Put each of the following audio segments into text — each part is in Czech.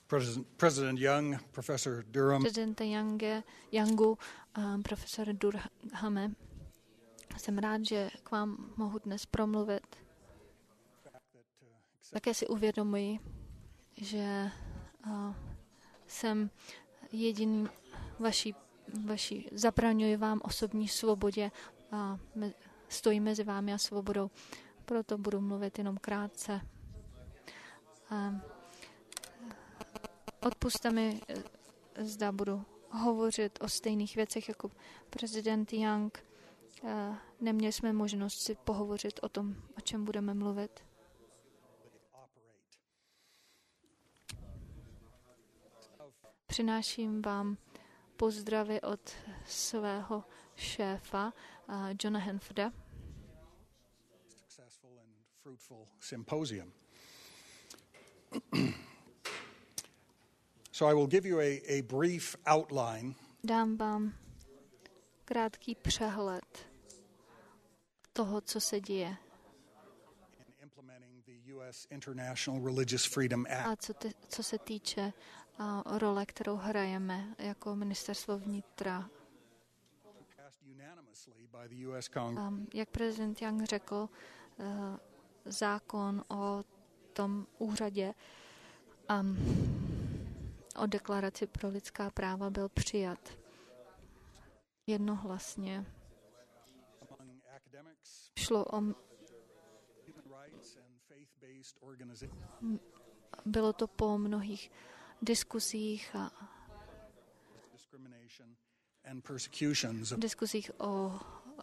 President Young, Professor Durham. Prezidenta Youngu, profesor Durhame, jsem rád, že k vám mohu dnes promluvit. Také si uvědomuji, že jsem jediný zabraňuji vám osobní svobodě a stojí mezi vámi a svobodou. Proto budu mluvit jenom krátce. Odpusťte mi, zda budu hovořit o stejných věcech jako prezident Young. Neměli jsme možnost si pohovořit o tom, o čem budeme mluvit. Přináším vám pozdravy od svého šéfa, Johna Hanforda. So I will give you a brief outline. Dám vám krátký přehled toho, co se děje. A co se týče role, kterou hrajeme jako ministerstvo vnitra. Jak prezident Young řekl, zákon o tom úřadě o deklaraci pro lidská práva byl přijat jednohlasně. Šlo o bylo to po mnohých diskusích o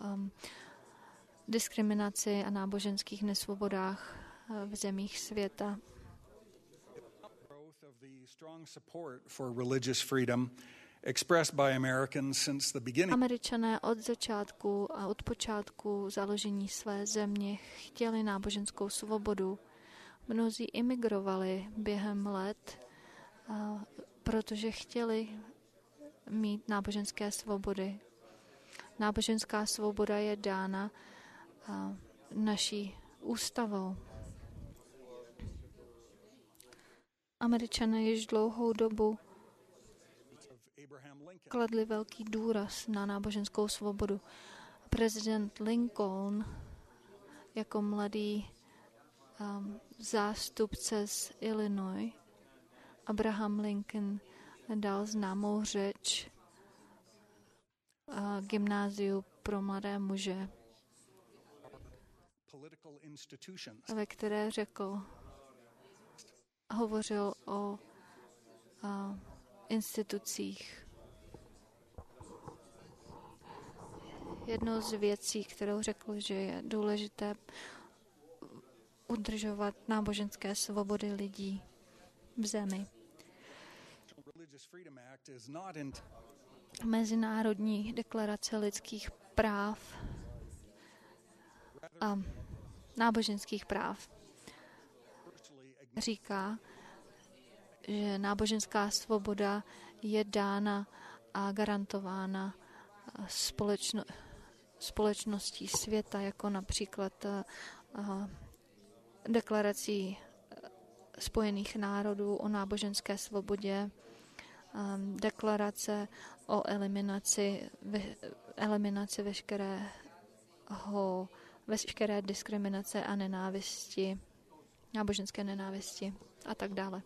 diskriminaci a náboženských nesvobodách v zemích světa. Američané od začátku a od počátku založení své země chtěli náboženskou svobodu. Mnozí imigrovali během let, protože chtěli mít náboženské svobody. Náboženská svoboda je dána naší ústavou. Američané již dlouhou dobu kladli velký důraz na náboženskou svobodu. Prezident Lincoln jako mladý zástupce z Illinois, Abraham Lincoln, dal známou řeč gymnáziu pro mladé muže, ve které hovořil o institucích. Jednou z věcí, kterou řekl, že je důležité udržovat náboženské svobody lidí v zemi. Mezinárodní deklarace lidských práv a náboženských práv říká, že náboženská svoboda je dána a garantována společností světa, jako například deklarací Spojených národů o náboženské svobodě, deklarace o eliminaci veškeré diskriminace a nenávisti, náboženské nenávisti a tak dále.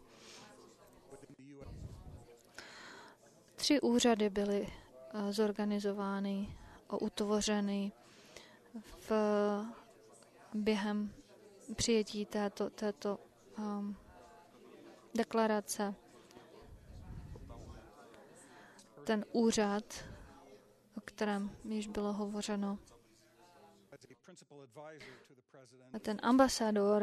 3 úřady byly zorganizovány a utvořeny během přijetí této deklarace. Ten úřad, o kterém již bylo hovořeno, ten ambasador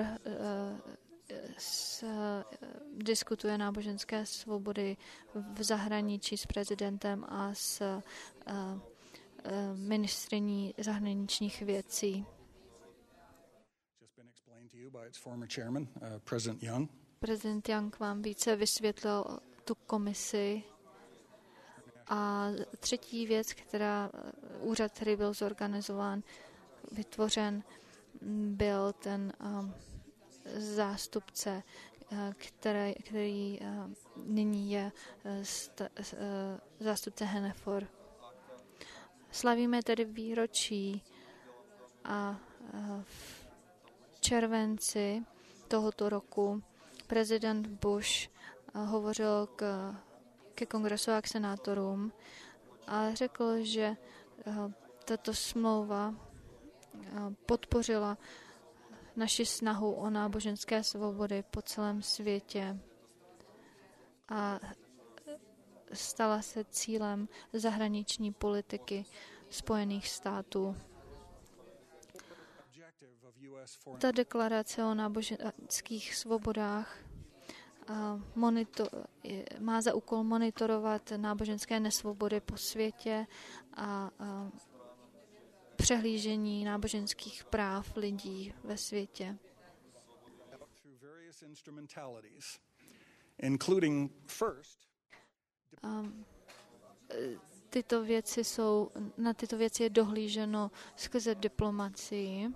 diskutuje náboženské svobody v zahraničí s prezidentem a s ministryní zahraničních věcí. Prezident Young vám více vysvětlil tu komisi. A třetí věc, úřad, který byl zorganizován, vytvořen, byl ten zástupce který nyní je zástupce HNFOR. Slavíme tedy výročí a v červenci tohoto roku prezident Bush hovořil ke kongresu a k senátorům a řekl, že tato smlouva podpořila naši snahu o náboženské svobody po celém světě a stala se cílem zahraniční politiky Spojených států. Ta deklarace o náboženských svobodách má za úkol monitorovat náboženské nesvobody po světě a přehlížení náboženských práv lidí ve světě. Na tyto věci je dohlíženo skrze diplomacii,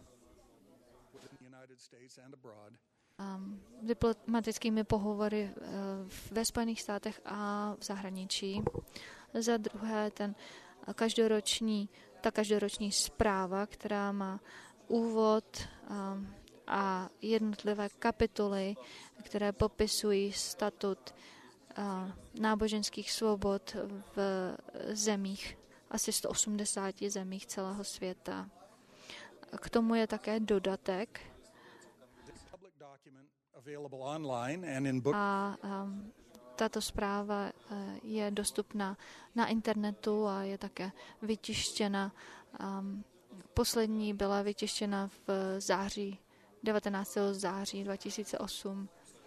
diplomatickými pohovory ve Spojených státech a v zahraničí. Za druhé ta každoroční zpráva, která má úvod a jednotlivé kapitoly, které popisují statut náboženských svobod v zemích, asi 180 zemích celého světa. K tomu je také dodatek a tato zpráva je dostupná na internetu a je také vytištěna. Poslední byla vytištěna v 19. září 2008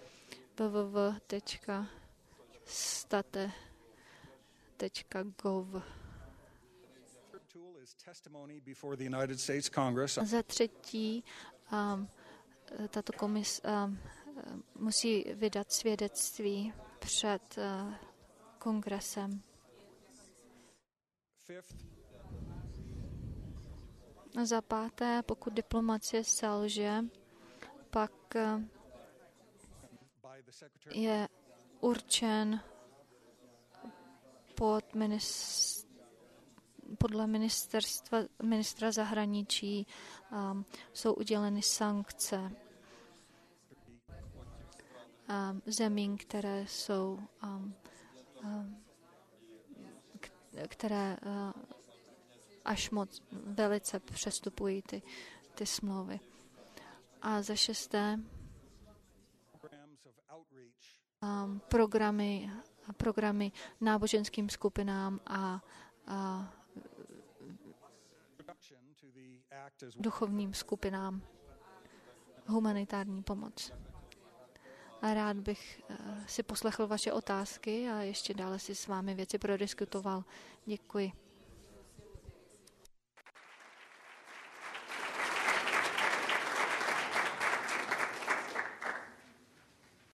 www.state.gov. Za třetí, tato komise musí vydat svědectví před kongresem. Za páté, pokud diplomacie selže, pak je určen podle ministra zahraničí, jsou uděleny sankce zemím, které až moc velice přestupují ty smlouvy. A za šesté, programy náboženským skupinám a duchovním skupinám, humanitární pomoc. A rád bych si poslechl vaše otázky a ještě dále si s vámi věci prodiskutoval. Děkuji.